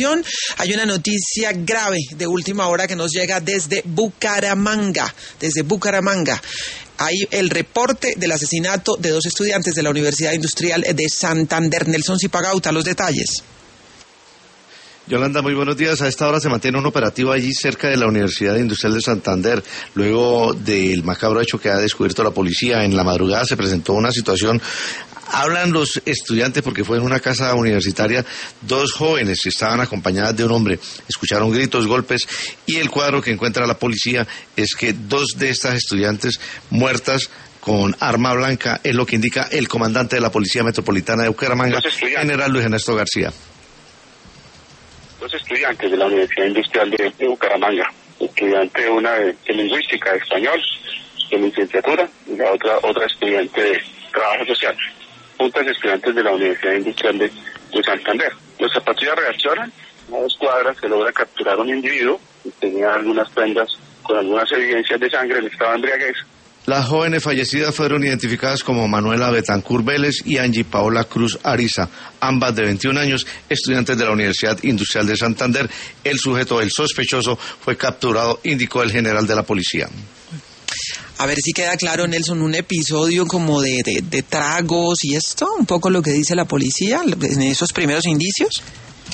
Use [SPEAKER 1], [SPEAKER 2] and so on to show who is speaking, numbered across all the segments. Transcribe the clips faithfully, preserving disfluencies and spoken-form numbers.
[SPEAKER 1] Hay una noticia grave de última hora que nos llega desde Bucaramanga, desde Bucaramanga. Hay el reporte del asesinato de dos estudiantes de la Universidad Industrial de Santander. Nelson Zipagauta, los detalles.
[SPEAKER 2] Yolanda, muy buenos días. A esta hora se mantiene un operativo allí cerca de la Universidad Industrial de Santander. Luego del macabro hecho que ha descubierto la policía, en la madrugada se presentó una situación. Hablan los estudiantes, porque fue en una casa universitaria, dos jóvenes que estaban acompañadas de un hombre. Escucharon gritos, golpes, y el cuadro que encuentra la policía es que dos de estas estudiantes muertas con arma blanca es lo que indica el comandante de la Policía Metropolitana de Bucaramanga, general Luis Ernesto García.
[SPEAKER 3] Dos estudiantes de la Universidad Industrial de, de Bucaramanga, estudiante una de, de lingüística de español, de licenciatura, y la otra otra estudiante de trabajo social, juntas estudiantes de la Universidad Industrial de, de Santander. Los zapatillas reaccionan, a dos cuadras se logra capturar un individuo que tenía algunas prendas con algunas evidencias de sangre en estado de embriaguez.
[SPEAKER 2] Las jóvenes fallecidas fueron identificadas como Manuela Betancur Vélez y Angie Paola Cruz Ariza, ambas de veintiún años, estudiantes de la Universidad Industrial de Santander. El sujeto, el sospechoso, fue capturado, indicó el general de la policía.
[SPEAKER 1] A ver si queda claro, Nelson, un episodio como de, de, de tragos y esto, un poco lo que dice la policía en esos primeros indicios.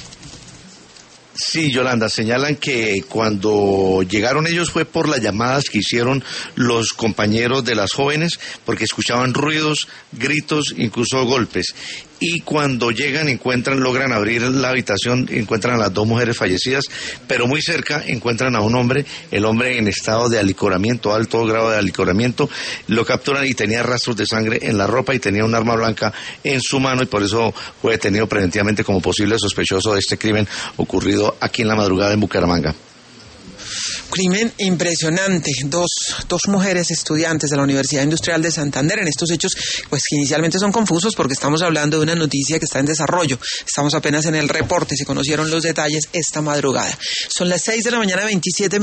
[SPEAKER 2] Sí, Yolanda, señalan que cuando llegaron ellos fue por las llamadas que hicieron los compañeros de las jóvenes, porque escuchaban ruidos, gritos, incluso golpes. Y cuando llegan, encuentran, logran abrir la habitación, encuentran a las dos mujeres fallecidas, pero muy cerca encuentran a un hombre, el hombre en estado de alicoramiento, alto grado de alicoramiento, lo capturan y tenía rastros de sangre en la ropa y tenía un arma blanca en su mano, y por eso fue detenido preventivamente como posible sospechoso de este crimen ocurrido aquí en la madrugada en Bucaramanga.
[SPEAKER 1] Crimen impresionante, dos, dos mujeres estudiantes de la Universidad Industrial de Santander en estos hechos, pues que inicialmente son confusos porque estamos hablando de una noticia que está en desarrollo, estamos apenas en el reporte, se conocieron los detalles esta madrugada. Son las seis de la mañana, veintisiete